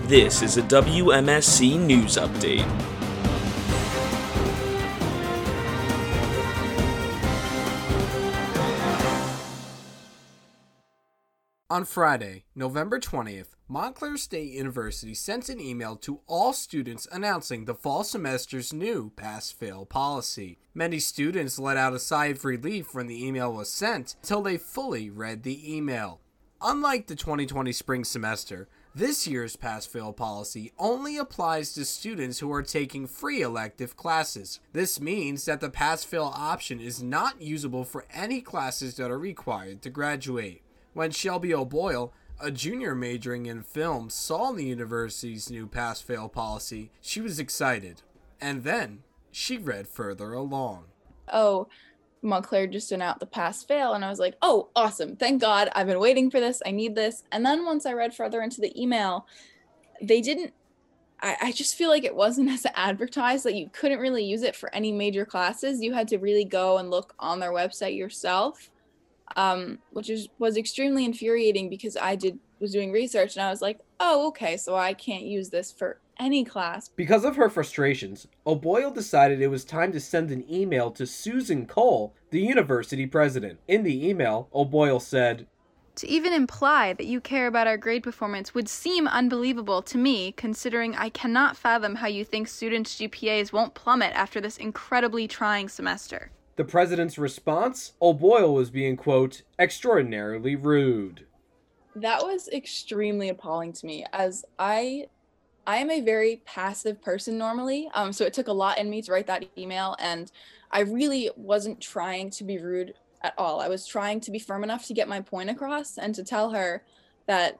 This is a WMSC News Update. On Friday, November 20th, Montclair State University sent an email to all students announcing the fall semester's new pass-fail policy. Many students let out a sigh of relief when the email was sent until they fully read the email. Unlike the 2020 spring semester, this year's pass-fail policy only applies to students who are taking free elective classes. This means that the pass-fail option is not usable for any classes that are required to graduate. When Shelby O'Boyle, a junior majoring in film, saw the university's new pass-fail policy, she was excited. And then she read further along. Montclair just announced the pass-fail, and I was like, oh, awesome. Thank God. I've been waiting for this. I need this. And then once I read further into the email, I just feel like it wasn't as advertised, that you couldn't really use it for any major classes. You had to really go and look on their website yourself. Which was extremely infuriating because I was doing research and I was like, oh, okay, so I can't use this for any class. Because of her frustrations, O'Boyle decided it was time to send an email to Susan Cole, the university president. In the email, O'Boyle said, "To even imply that you care about our grade performance would seem unbelievable to me, considering I cannot fathom how you think students' GPAs won't plummet after this incredibly trying semester." The president's response? O'Boyle was being, quote, extraordinarily rude. That was extremely appalling to me, as I am a very passive person normally, so it took a lot in me to write that email, and I really wasn't trying to be rude at all. I was trying to be firm enough to get my point across and to tell her that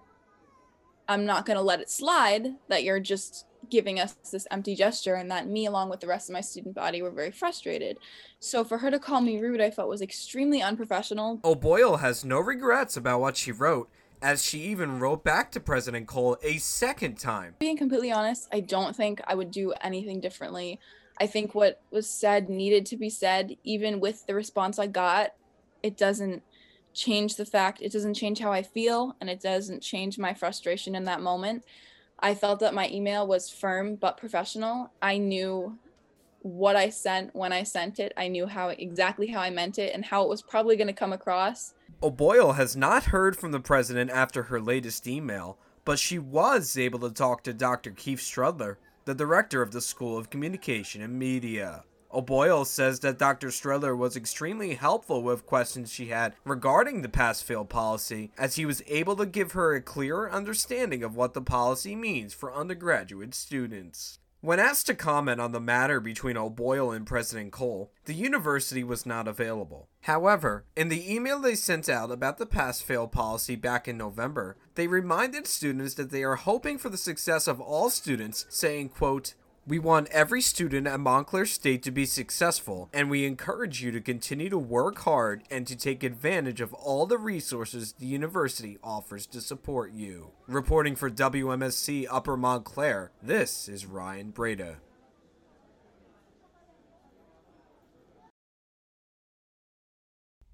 I'm not going to let it slide, that you're just giving us this empty gesture, and that me, along with the rest of my student body, were very frustrated. So for her to call me rude, I felt was extremely unprofessional. O'Boyle has no regrets about what she wrote, as she even wrote back to President Cole a second time. Being completely honest, I don't think I would do anything differently. I think what was said needed to be said. Even with the response I got, it doesn't change the fact, it doesn't change how I feel, and it doesn't change my frustration in that moment. I felt that my email was firm but professional. I knew what I sent when I sent it. I knew exactly how I meant it and how it was probably going to come across. O'Boyle has not heard from the president after her latest email, but she was able to talk to Dr. Keith Strudler, the director of the School of Communication and Media. O'Boyle says that Dr. Strudler was extremely helpful with questions she had regarding the pass-fail policy, as he was able to give her a clearer understanding of what the policy means for undergraduate students. When asked to comment on the matter between O'Boyle and President Cole, the university was not available. However, in the email they sent out about the pass-fail policy back in November, they reminded students that they are hoping for the success of all students, saying, quote, "We want every student at Montclair State to be successful, and we encourage you to continue to work hard and to take advantage of all the resources the university offers to support you." Reporting for WMSC Upper Montclair, this is Ryan Breda.